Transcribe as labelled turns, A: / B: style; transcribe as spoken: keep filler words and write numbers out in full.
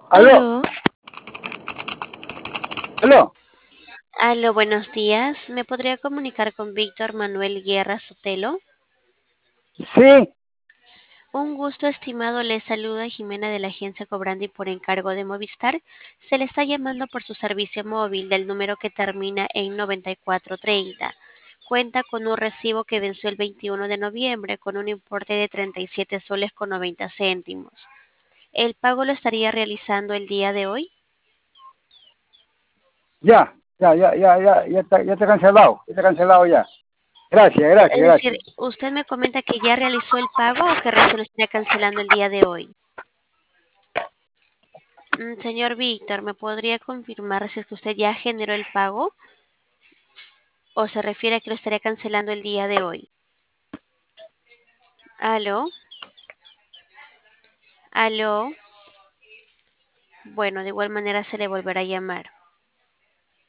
A: Aló,
B: Aló,
A: aló.
B: aló, buenos días. ¿Me podría comunicar con Víctor Manuel Guerra Sotelo?
A: Sí,
B: Un gusto, estimado. Le saluda Jimena de la agencia Cobrandi por encargo de Movistar. Se le está llamando por su servicio móvil del número que termina en noventa y cuatro treinta. Cuenta con un recibo que venció el veintiuno de noviembre con un importe de treinta y siete soles con noventa céntimos. ¿El pago lo estaría realizando el día de hoy?
A: ya, ya, ya, ya, ya, ya está, ya está cancelado, ya está cancelado ya. Gracias,
B: Es
A: gracias,
B: decir,
A: gracias.
B: usted me comenta que ya realizó el pago o que recién lo estaría cancelando el día de hoy. Mm, Señor Víctor, ¿me podría confirmar si es que usted ya generó el pago o se refiere a que lo estaría cancelando el día de hoy? ¿Aló? ¿Aló? Bueno, de igual manera se le volverá a llamar.